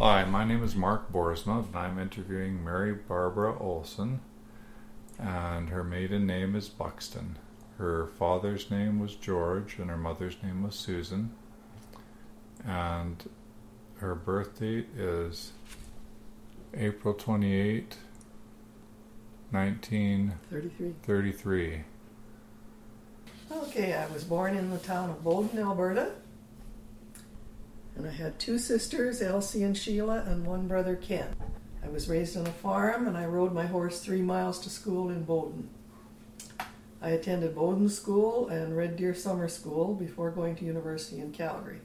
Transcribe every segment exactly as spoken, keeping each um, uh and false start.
Hi, my name is Mark Boersma, and I'm interviewing Mary Barbara Olson, and her maiden name is Buxton. Her father's name was George, and her mother's name was Susan, and her birth date is April twenty-eighth, nineteen thirty-three. Okay, I was born in the town of Bowden, Alberta. And I had two sisters, Elsie and Sheila, and one brother, Ken. I was raised on a farm, and I rode my horse three miles to school in Bowden. I attended Bowden School and Red Deer Summer School before going to university in Calgary.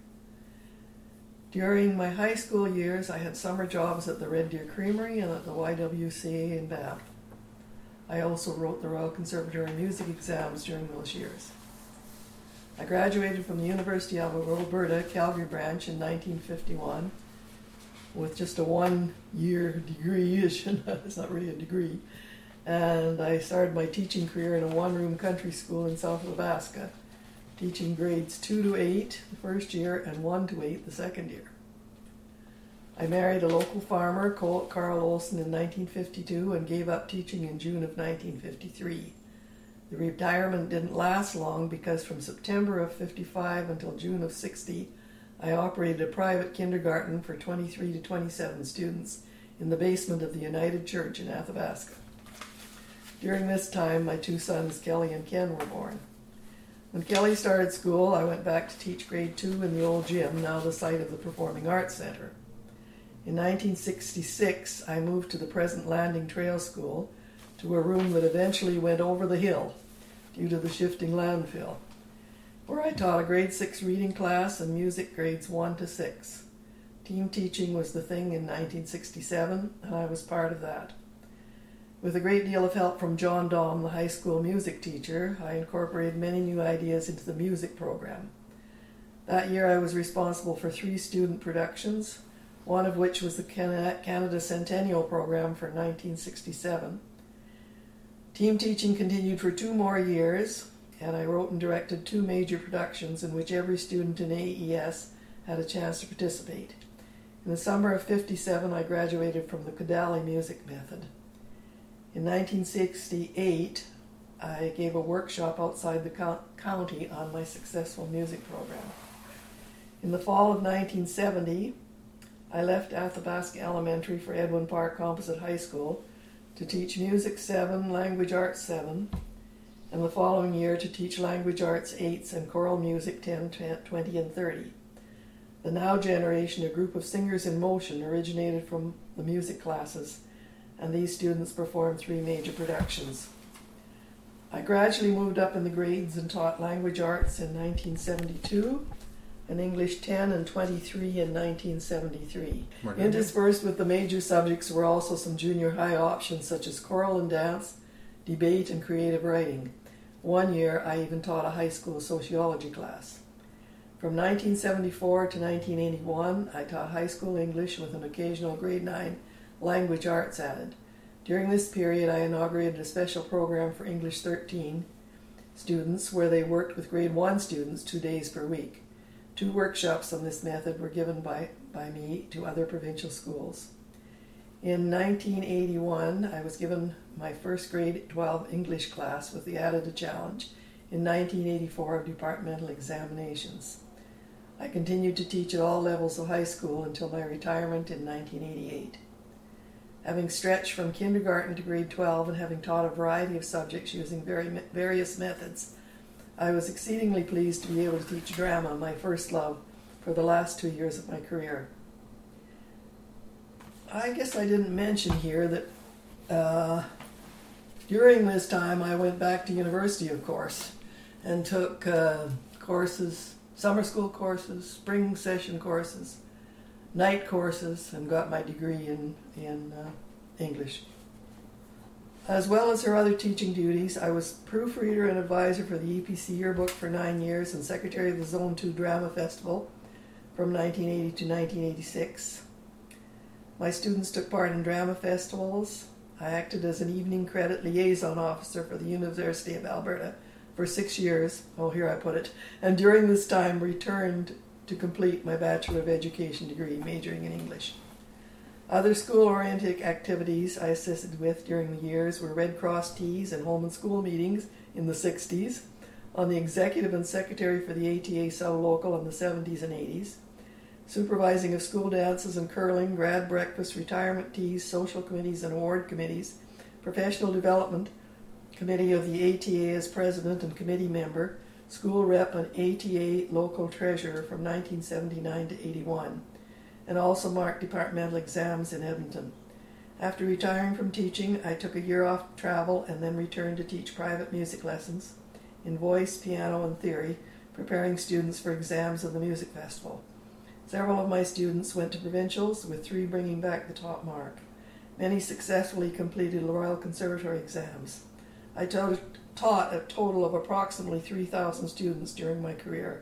During my high school years, I had summer jobs at the Red Deer Creamery and at the Y W C A in Banff. I also wrote the Royal Conservatory Music exams during those years. I graduated from the University of Alberta, Calgary branch in nineteen fifty-one with just a one-year degree. It's not really a degree. And I started my teaching career in a one-room country school in South Alaska, teaching grades two to eight the first year and one to eight the second year. I married a local farmer, Carl Olson, in nineteen fifty-two and gave up teaching in June of nineteen fifty-three. The retirement didn't last long because from September of fifty-five until June of sixty, I operated a private kindergarten for twenty-three to twenty-seven students in the basement of the United Church in Athabasca. During this time, my two sons, Kelly and Ken, were born. When Kelly started school, I went back to teach grade two in the old gym, now the site of the Performing Arts Center. In nineteen sixty-six, I moved to the present Landing Trail School, to a room that eventually went over the hill due to the shifting landfill, where I taught a grade six reading class and music grades one to six. Team teaching was the thing in nineteen sixty-seven, and I was part of that. With a great deal of help from John Daum, the high school music teacher, I incorporated many new ideas into the music program. That year I was responsible for three student productions, one of which was the Canada Centennial program for nineteen sixty-seven. Team teaching continued for two more years, and I wrote and directed two major productions in which every student in A E S had a chance to participate. In the summer of fifty-seven, I graduated from the Kodaly music method. In nineteen sixty-eight, I gave a workshop outside the county on my successful music program. In the fall of nineteen seventy, I left Athabasca Elementary for Edwin Park Composite High School to teach Music seven, Language Arts seven, and the following year to teach Language Arts eights and Choral Music ten, twenty, and thirty. The Now generation, a group of singers in motion, originated from the music classes, and these students performed three major productions. I gradually moved up in the grades and taught Language Arts in nineteen seventy-two, and English ten and twenty-three in nineteen seventy-three. Interspersed with the major subjects were also some junior high options such as choral and dance, debate, and creative writing. One year I even taught a high school sociology class. From nineteen seventy-four to nineteen eighty-one, I taught high school English with an occasional grade nine language arts added. During this period, I inaugurated a special program for English thirteen students where they worked with grade one students two days per week. Two workshops on this method were given by, by me to other provincial schools. In nineteen eighty-one, I was given my first grade twelve English class with the added challenge in nineteen eighty-four of departmental examinations. I continued to teach at all levels of high school until my retirement in nineteen eighty-eight. Having stretched from kindergarten to grade twelve and having taught a variety of subjects using very, various methods, I was exceedingly pleased to be able to teach drama, my first love, for the last two years of my career. I guess I didn't mention here that uh, during this time I went back to university, of course, and took uh, courses, summer school courses, spring session courses, night courses, and got my degree in, in uh, English. As well as her other teaching duties, I was proofreader and advisor for the E P C yearbook for nine years and secretary of the Zone two Drama Festival from nineteen eighty to nineteen eighty-six. My students took part in drama festivals. I acted as an evening credit liaison officer for the University of Alberta for six years, oh here I put it, and during this time returned to complete my Bachelor of Education degree, majoring in English. Other school-oriented activities I assisted with during the years were Red Cross teas and home and school meetings in the sixties, on the executive and secretary for the A T A South Local in the seventies and eighties, supervising of school dances and curling, grad breakfast, retirement teas, social committees and award committees, professional development committee of the A T A as president and committee member, school rep and A T A local treasurer from nineteen seventy-nine to eighty-one, and also marked departmental exams in Edmonton. After retiring from teaching, I took a year off to travel and then returned to teach private music lessons in voice, piano, and theory, preparing students for exams of the music festival. Several of my students went to provincials, with three bringing back the top mark. Many successfully completed Royal Conservatory exams. I to- taught a total of approximately three thousand students during my career.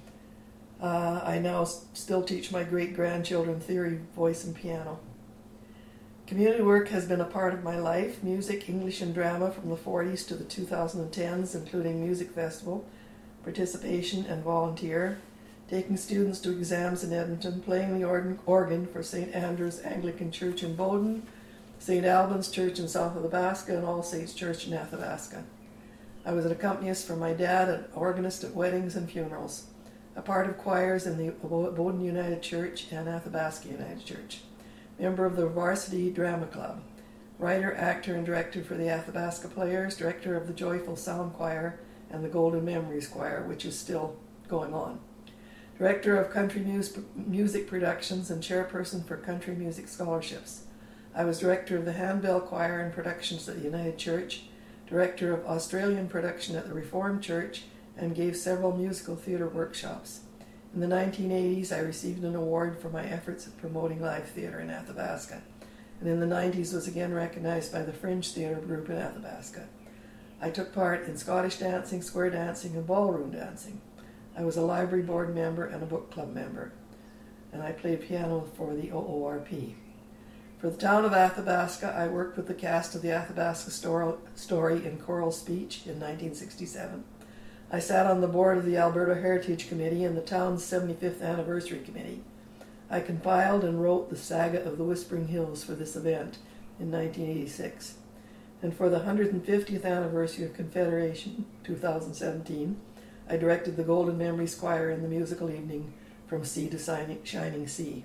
Uh, I now s- still teach my great-grandchildren theory, voice, and piano. Community work has been a part of my life. Music, English, and drama from the forties to the two thousand tens, including music festival, participation, and volunteer. Taking students to exams in Edmonton, playing the organ, organ for Saint Andrew's Anglican Church in Bowden, Saint Albans Church in South Athabasca, and All Saints Church in Athabasca. I was an accompanist for my dad, an organist at weddings and funerals, a part of choirs in the Bowden United Church and Athabasca United Church, member of the Varsity Drama Club, writer, actor, and director for the Athabasca Players, director of the Joyful Sound Choir and the Golden Memories Choir, which is still going on, director of Country Mus- Music Productions and chairperson for Country Music Scholarships. I was director of the Handbell Choir and Productions at the United Church, director of Australian production at the Reformed Church, and gave several musical theatre workshops. In the nineteen eighties, I received an award for my efforts at promoting live theatre in Athabasca, and in the nineties was again recognized by the Fringe Theatre Group in Athabasca. I took part in Scottish dancing, square dancing, and ballroom dancing. I was a library board member and a book club member, and I played piano for the O O R P. For the town of Athabasca, I worked with the cast of the Athabasca Story in choral speech in nineteen sixty-seven. I sat on the board of the Alberta Heritage Committee and the town's seventy-fifth Anniversary Committee. I compiled and wrote the Saga of the Whispering Hills for this event in nineteen eighty-six. And for the one hundred fiftieth Anniversary of Confederation, two thousand seventeen, I directed the Golden Memories Choir in the musical evening From Sea to Shining Sea.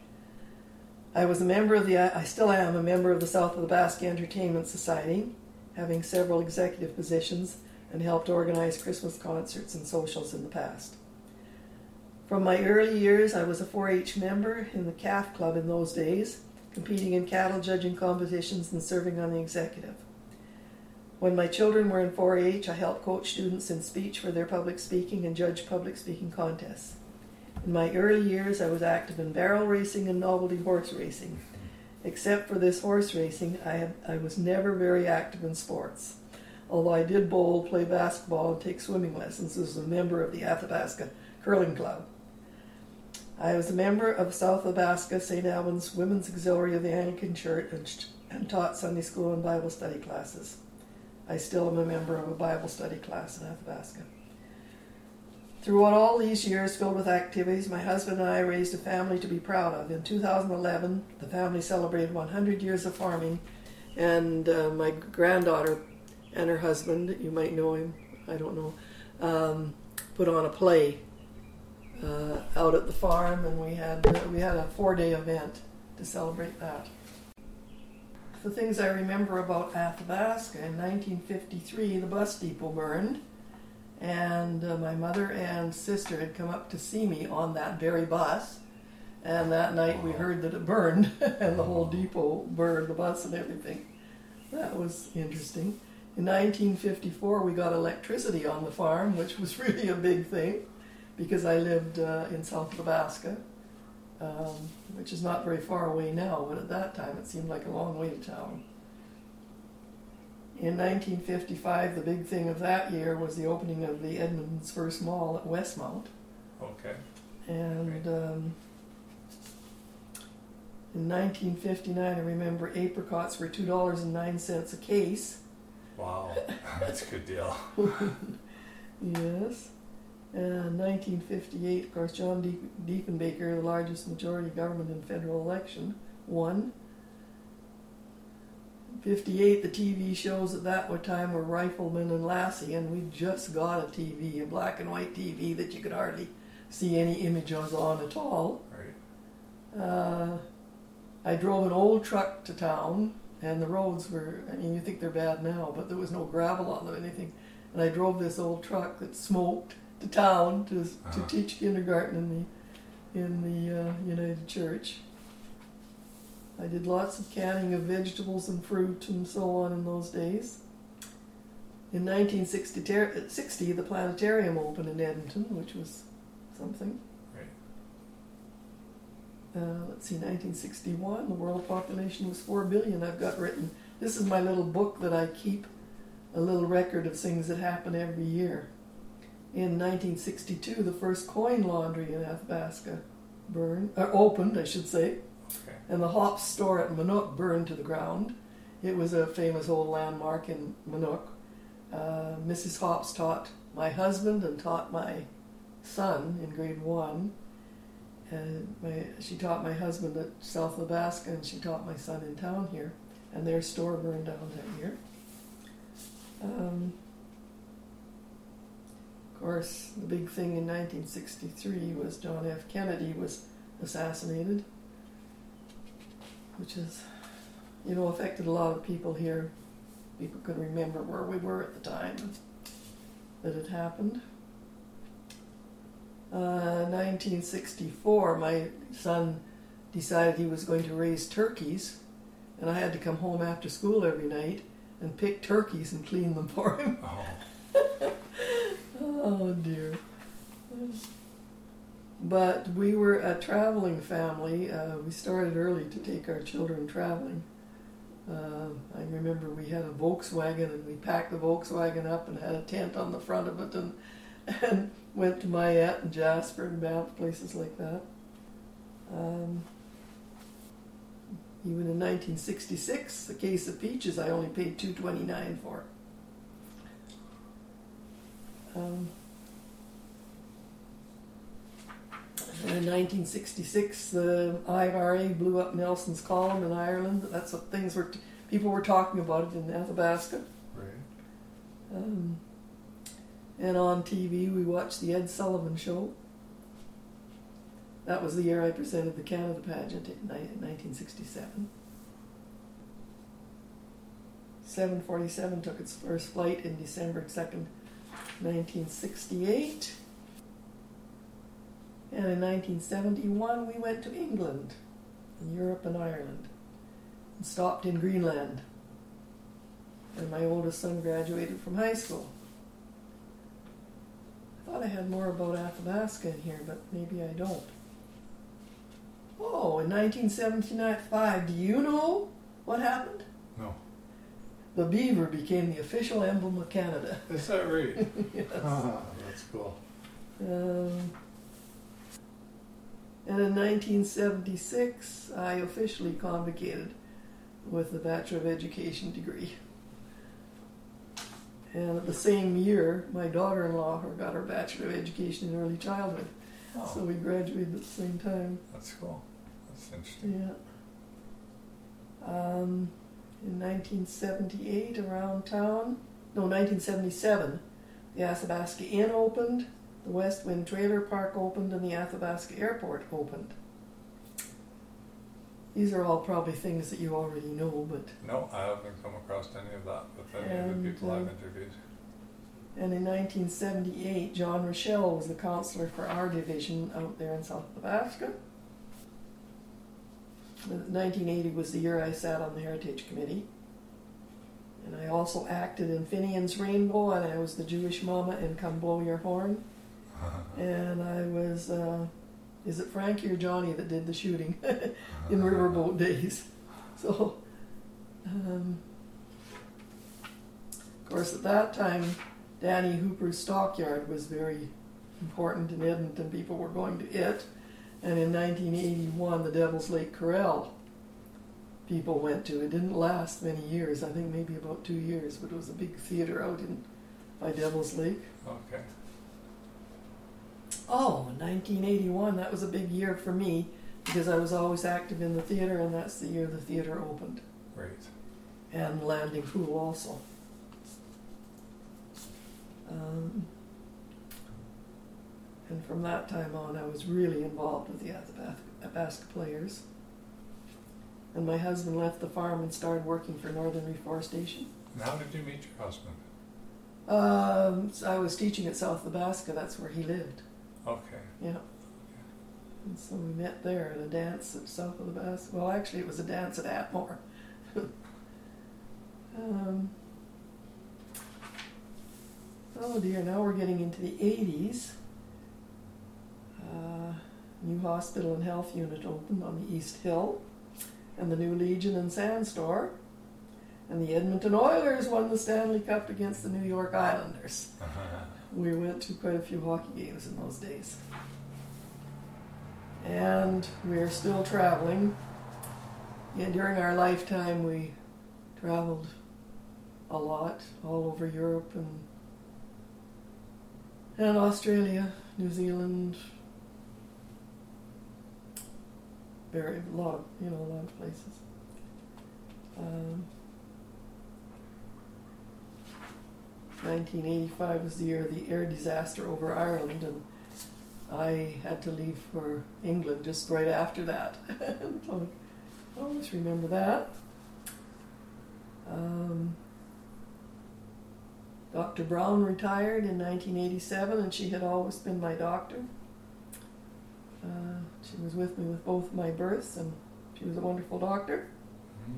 I was a member of the, I still am a member of the South Athabasca Entertainment Society, having several executive positions and helped organize Christmas concerts and socials in the past. From my early years, I was a four H member in the C A F Club in those days, competing in cattle judging competitions and serving on the executive. When my children were in four H, I helped coach students in speech for their public speaking and judge public speaking contests. In my early years, I was active in barrel racing and novelty horse racing. Except for this horse racing, I, had, I was never very active in sports. Although I did bowl, play basketball, and take swimming lessons as a member of the Athabasca Curling Club. I was a member of South Athabasca Saint Albans Women's Auxiliary of the Anglican Church and, and taught Sunday school and Bible study classes. I still am a member of a Bible study class in Athabasca. Throughout all these years filled with activities, my husband and I raised a family to be proud of. In two thousand eleven, the family celebrated one hundred years of farming, and uh, my granddaughter and her husband, you might know him, I don't know, um, put on a play uh, out at the farm, and we had uh, we had a four-day event to celebrate that. The things I remember about Athabasca: in nineteen fifty-three, the bus depot burned, and uh, my mother and sister had come up to see me on that very bus, and that night we heard that it burned, and the whole depot burned, the bus and everything. That was interesting. In nineteen fifty-four, we got electricity on the farm, which was really a big thing, because I lived uh, in South Athabasca, um, which is not very far away now, but at that time it seemed like a long way to town. In nineteen fifty-five, the big thing of that year was the opening of the Edmonton's first mall at Westmount. Okay. And um, in nineteen fifty-nine, I remember apricots were two dollars and nine cents a case. Wow, that's a good deal. Yes. And nineteen fifty-eight, of course, John De- Diefenbaker, the largest majority government in federal election, won. fifty-eight, the T V shows at that time were Rifleman and Lassie, and we just got a T V, a black and white T V that you could hardly see any images on at all. Right. Uh, I drove an old truck to town, and the roads were, I mean, you think they're bad now, but there was no gravel on them or anything. And I drove this old truck that smoked to town to, uh-huh. to teach kindergarten in the, in the uh, United Church. I did lots of canning of vegetables and fruit and so on in those days. In nineteen sixty, the planetarium opened in Edmonton, which was something. Right. Uh, let's see, nineteen sixty-one, the world population was four billion. I've got written, this is my little book that I keep, a little record of things that happen every year. In nineteen sixty-two, the first coin laundry in Athabasca burned, or opened, I should say. Okay. And the Hops store at Manook burned to the ground. It was a famous old landmark in Manook. Uh, Missus Hops taught my husband and taught my son in grade one. And my, she taught my husband at South Athabasca, and she taught my son in town here. And their store burned down that year. Um, of course, the big thing in nineteen sixty-three was John F. Kennedy was assassinated, which is, you know, affected a lot of people here. People can remember where we were at the time that it happened. Uh, nineteen sixty-four, my son decided he was going to raise turkeys, and I had to come home after school every night and pick turkeys and clean them for him. Oh, Oh dear. But we were a traveling family. Uh, we started early to take our children traveling. Uh, I remember we had a Volkswagen, and we packed the Volkswagen up and had a tent on the front of it, and, and went to Mayette and Jasper and Banff, places like that. Um, even in nineteen sixty-six, a case of peaches I only paid two twenty-nine for. Um, and in nineteen sixty-six, the I R A blew up Nelson's Column in Ireland. That's what things were. T- people were talking about it in Athabasca. right. Um, and on T V, we watched the Ed Sullivan Show. That was the year I presented the Canada pageant in nineteen sixty-seven. seven forty-seven took its first flight in December second, nineteen sixty-eight. And in nineteen seventy-one, we went to England, and Europe and Ireland, and stopped in Greenland. And my oldest son graduated from high school. I thought I had more about Athabasca in here, but maybe I don't. Oh, in nineteen seventy-five, do you know what happened? No. The beaver became the official emblem of Canada. Is that right? Yes. Ah, that's cool. Um, and in nineteen seventy-six, I officially convocated with the Bachelor of Education degree. And at the same year, my daughter-in-law got her Bachelor of Education in Early Childhood. Oh, So we graduated at the same time. that's cool. That's interesting. Yeah. Um, in nineteen seventy-eight, around town, no, nineteen seventy-seven, the Athabasca Inn opened, the West Wind Trailer Park opened, and the Athabasca Airport opened. These are all probably things that you already know, but... No, I haven't come across any of that with any And, of the people uh, I've interviewed. And in nineteen seventy-eight, John Rochelle was the counselor for our division out there in South Athabasca. nineteen eighty was the year I sat on the Heritage Committee. And I also acted in Finian's Rainbow, and I was the Jewish mama in Come Blow Your Horn. And I was, uh, is it Frankie or Johnny that did the shooting in Riverboat Days? So, um, of course, at that time, Danny Hooper's Stockyard was very important in Edmonton. People were going to it. And in nineteen eighty-one, the Devil's Lake Corral people went to. It didn't last many years. I think maybe about two years, but it was a big theater out in by Devil's Lake. Okay. Oh, nineteen eighty-one, that was a big year for me because I was always active in the theater, and that's the year the theater opened. Right. And Landing Pool also. Um, and from that time on, I was really involved with the Athabasca, Athabasca Players. And my husband left the farm and started working for Northern Reforestation. And how did you meet your husband? Um, so I was teaching at South Athabasca, that's where he lived. Okay. Yeah. And so we met there at a dance at South Athabasca. Well, actually, it was a dance at Atmore. um, oh dear, now we're getting into the eighties. Uh, new hospital and health unit opened on the East Hill, and the new Legion and Sand Store. And the Edmonton Oilers won the Stanley Cup against the New York Islanders. We went to quite a few hockey games in those days. And we're still traveling. Yeah, during our lifetime, we traveled a lot, all over Europe and and Australia, New Zealand, very a lot of you know a lot of places. Um, nineteen eighty-five was the year of the air disaster over Ireland, and I had to leave for England just right after that. So I always remember that. Um, Doctor Brown retired in nineteen eighty-seven, and she had always been my doctor. Uh, she was with me with both my births, and she was a wonderful doctor. Mm.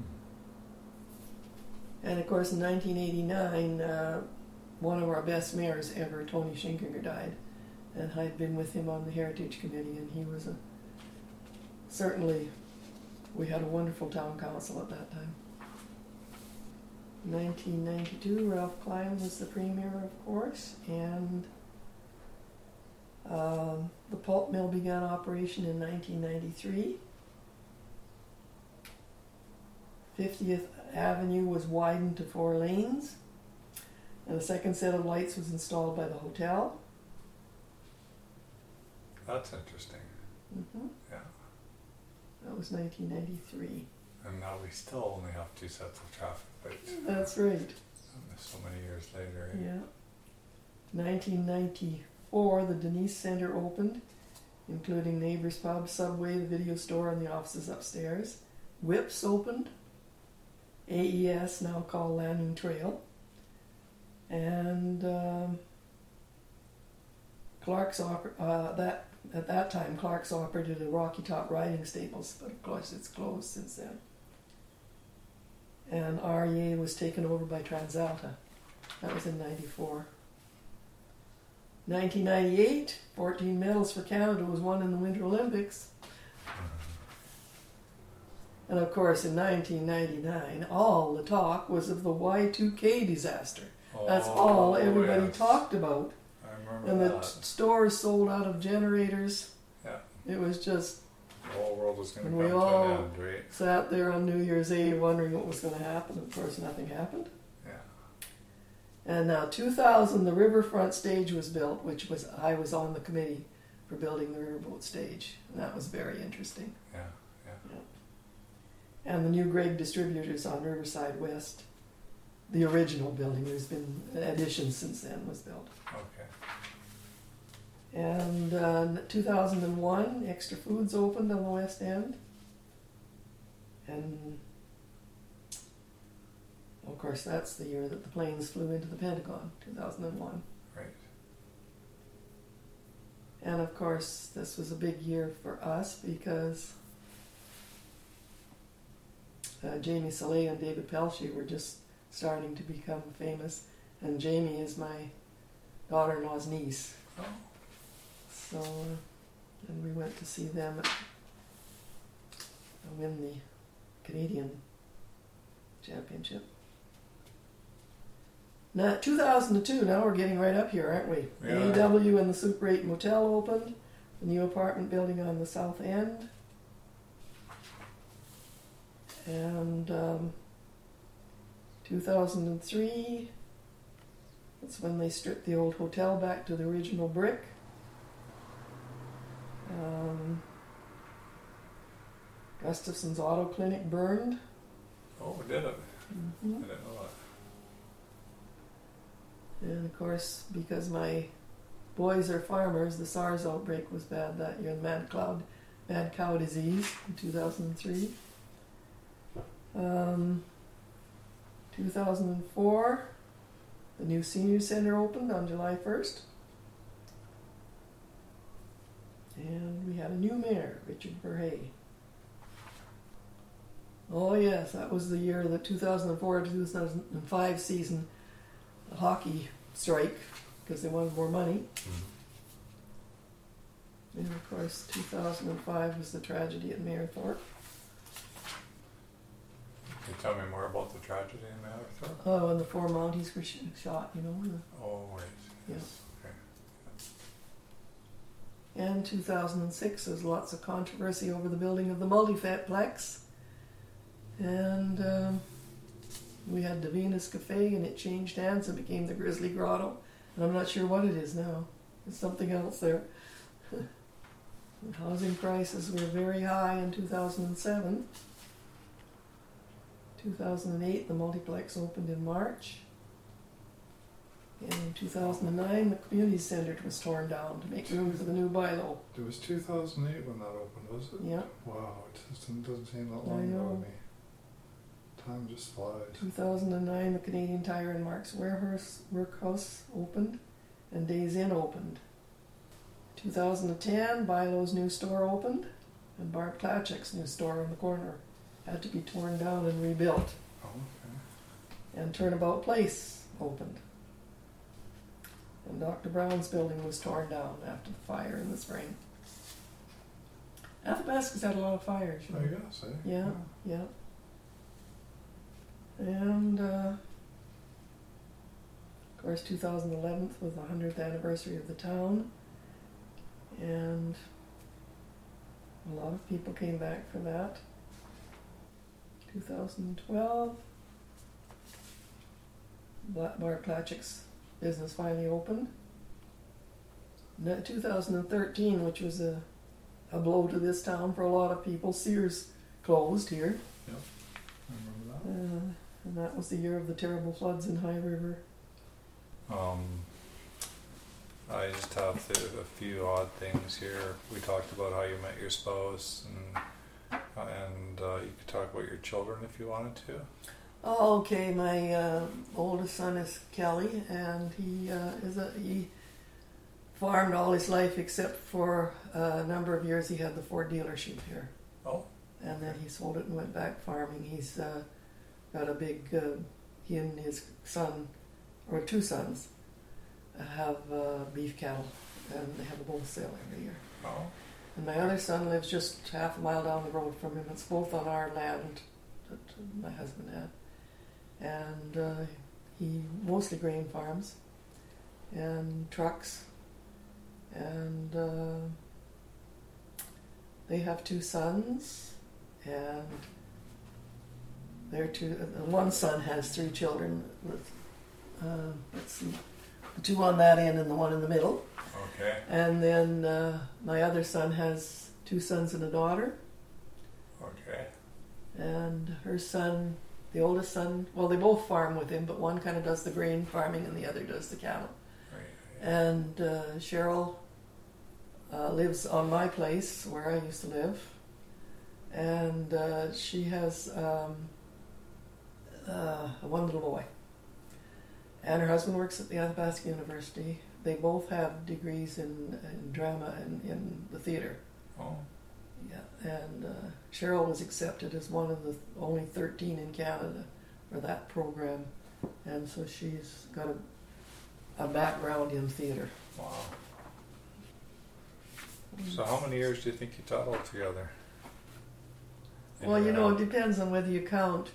And of course, in nineteen eighty-nine, uh, one of our best mayors ever, Tony Schinkinger, died. And I'd been with him on the Heritage Committee, and he was a certainly, we had a wonderful town council at that time. nineteen ninety-two, Ralph Klein was the premier, of course, and um, the pulp mill began operation in nineteen ninety-three. fiftieth Avenue was widened to four lanes, and a second set of lights was installed by the hotel. That's interesting. Mm-hmm. Yeah. That was nineteen ninety-three. And now we still only have two sets of traffic lights. That's right. So many years later. Eh? Yeah. nineteen ninety-four, the Denise Center opened, including Neighbors Pub, Subway, the video store, and the offices upstairs. Whips opened. A E S, now called Landing Trail. And um, Clark's oper- uh, that at that time Clark's operated a Rocky Top riding stables, but of course it's closed since then. And R E A was taken over by TransAlta. That was in ninety-four. nineteen ninety-eight, fourteen medals for Canada was won in the Winter Olympics. And of course, in nineteen ninety-nine, all the talk was of the Y two K disaster. Oh, That's all everybody yes. talked about. I remember and that. the t- stores sold out of generators. Yeah. It was just... The whole world was going to come to an end, right? We all sat there on New Year's Eve wondering what was going to happen. Of course, nothing happened. Yeah. And now, two thousand, the riverfront stage was built, which was I was on the committee for building the riverboat stage. And that was very interesting. Yeah, yeah. yeah. And the new Gregg Distributors on Riverside West, the original building, there's been additions since then, was built. Okay. And uh, two thousand one, Extra Foods opened on the West End. And of course, that's the year that the planes flew into the Pentagon, two thousand one. Right. And of course, this was a big year for us because uh, Jamie Soleil and David Pelche were just starting to become famous. And Jamie is my daughter-in-law's niece. Oh. So, uh, and we went to see them at, uh, win the Canadian Championship. Now, two thousand two, now we're getting right up here, aren't we? Yeah. A E W and the Super eight Motel opened, the new apartment building on the south end. And um, two thousand three, that's when they stripped the old hotel back to the original brick. Um, Gustafson's Auto Clinic burned. Oh, did it? Mm-hmm. I didn't know that. And of course, because my boys are farmers, the SARS outbreak was bad that year, mad cloud, mad cow disease in two thousand three. Um, two thousand four, the new senior center opened on July first. And we had a new mayor, Richard Verhey. Oh yes, that was the year of the two thousand four to two thousand five season, the hockey strike, because they wanted more money. Mm-hmm. And of course, two thousand five was the tragedy at Mayerthorpe. Can you tell me more about the tragedy in Mayerthorpe? Oh, and the four Mounties were sh- shot, you know. The, Oh, right. yes. Okay. And two thousand six, there was lots of controversy over the building of the multiplex. And um, we had the Venus Cafe, and it changed hands and became the Grizzly Grotto. And I'm not sure what it is now. It's something else there. The housing prices were very high in two thousand seven. two thousand eight, the multiplex opened in March. And in two thousand nine, the community center was torn down to make room for the new bylaw. It was two thousand eight when that opened, was it? Yeah. Wow, it just doesn't seem that I long ago know. to me. Time just flies. two thousand nine, the Canadian Tire and Mark's Warehouse Workhouse opened, and Days Inn opened. two thousand ten, Bilo's new store opened, and Barb Klatchik's new store on the corner had to be torn down and rebuilt. Oh, okay. And Turnabout Place opened. And Doctor Brown's building was torn down after the fire in the spring. Athabasca's had a lot of fires. You know? I guess, eh? Yeah, yeah. And, uh, of course, two thousand eleven was the hundredth anniversary of the town. And a lot of people came back for that. two thousand twelve, Barb Klatchik's business finally opened. And then two thousand thirteen, which was a, a blow to this town for a lot of people, Sears closed here. Yep, I remember that. Uh, and that was the year of the terrible floods in High River. Um, I just have the, a few odd things here. We talked about how you met your spouse, and and uh, you could talk about your children if you wanted to. Oh, okay. My uh, oldest son is Kelly, and he uh, is a he farmed all his life except for a number of years. He had the Ford dealership here. Oh. And then he sold it and went back farming. He's uh, got a big. Uh, he and his son, or two sons, have uh, beef cattle, and they have a bull sale every year. Oh. And my other son lives just half a mile down the road from him. It's both on our land that my husband had. And uh, he mostly grain farms and trucks. And uh, they have two sons, and their two, uh, one son has three children. With, uh, let's see, the two on that end and the one in the middle. Okay. And then uh, my other son has two sons and a daughter. Okay. And her son, the oldest son, well, they both farm with him, but one kind of does the grain farming and the other does the cattle. Right. And uh, Cheryl uh, lives on my place where I used to live. And uh, she has um, uh, one little boy. And her husband works at the Athabasca University. They both have degrees in, in drama and in the theater. Oh. Yeah, and uh, Cheryl was accepted as one of the only thirteen in Canada for that program, and so she's got a, a background in theater. Wow. So how many years do you think you taught altogether? Well, you know, it depends on whether you count.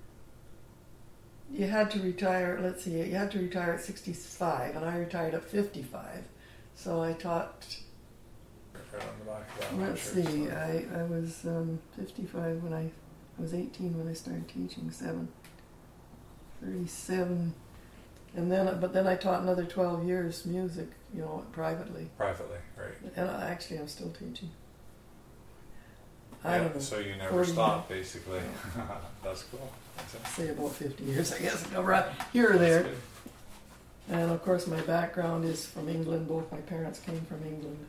You had to retire, let's see, you had to retire at sixty-five, and I retired at fifty-five. So I taught, Right on the back of that let's shirt, see, so- I, I was um, fifty-five when I, I was eighteen when I started teaching, seven, thirty-seven And then, but then I taught another twelve years music, you know, privately. Privately, right. And I, actually, I'm still teaching. I Yeah, don't know. so you never forty stopped, basically. That's cool. That's Say about fifty years, I guess. Go right here or there. good. And of course, my background is from England. Both my parents came from England.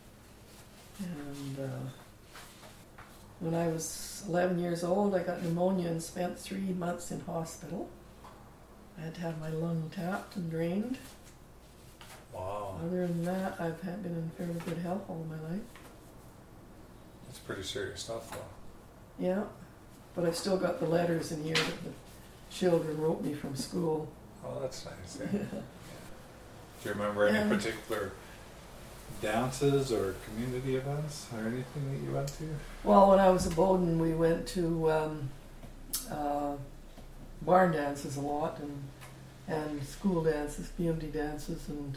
And uh, when I was eleven years old, I got pneumonia and spent three months in hospital. I had to have my lung tapped and drained. Wow. Other than that, I've had, been in fairly good health all my life. That's pretty serious stuff, though. Yeah, but I've still got the letters in here that the children wrote me from school. Oh, that's nice. Yeah. Yeah. Do you remember any Yeah. particular dances or community events or anything that you went to? Well, when I was at Bowden, we went to um, uh, barn dances a lot, and and school dances, community dances, and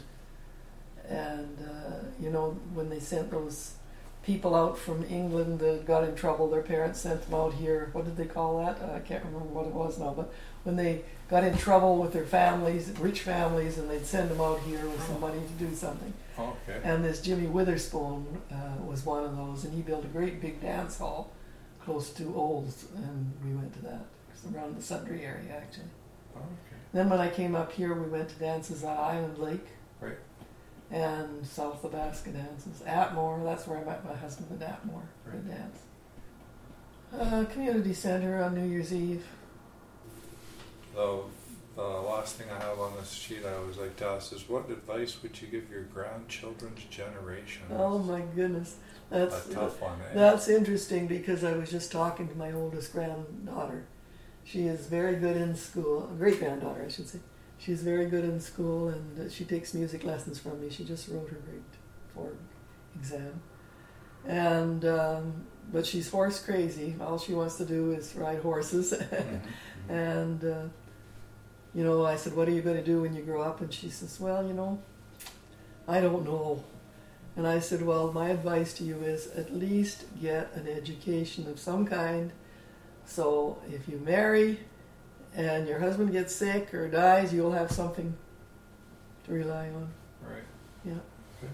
and uh, you know, when they sent those people out from England that got in trouble, their parents sent them out here. What did they call that? Uh, I can't remember what it was now, but when they got in trouble with their families, rich families, and they'd send them out here with some money to do something. Oh, okay. And this Jimmy Witherspoon uh, was one of those, and he built a great big dance hall close to Olds, and we went to that. It was around the Sudbury area, actually. Oh, okay. Then when I came up here, we went to dances at Island Lake. Right. And South Alaska dances. Atmore, that's where I met my husband at Atmore for a Right. dance. Uh, community center on New Year's Eve. The, the last thing I have on this sheet I always like to ask is, what advice would you give your grandchildren's generation? Oh my goodness. That's a tough one, eh? That's interesting, because I was just talking to my oldest granddaughter. She is very good in school, great granddaughter I should say. She's very good in school, and she takes music lessons from me. She just wrote her grade four exam. And um, but she's horse crazy. All she wants to do is ride horses. Mm-hmm. And uh, you know, I said, "What are you going to do when you grow up?" And she says, "Well, you know, I don't know." And I said, "Well, my advice to you is at least get an education of some kind. So if you marry and your husband gets sick or dies, you'll have something to rely on." Right. Yeah. Okay.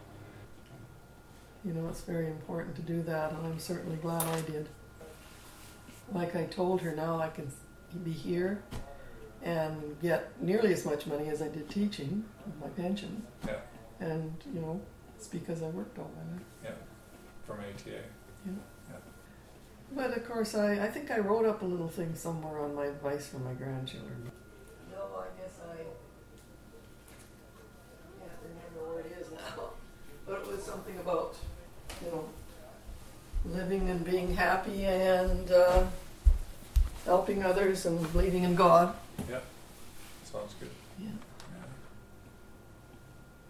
You know, it's very important to do that, and I'm certainly glad I did. Like I told her, now I can be here and get nearly as much money as I did teaching with my pension. Yeah. And, you know, it's because I worked all my life. Yeah. From A T A. Yeah. Yeah. But of course, I, I think I wrote up a little thing somewhere on my advice for my grandchildren. No, I guess I can't remember where it is now. But it was something about, you know, living and being happy and uh, helping others and believing in God. Yeah. Sounds good. Yeah.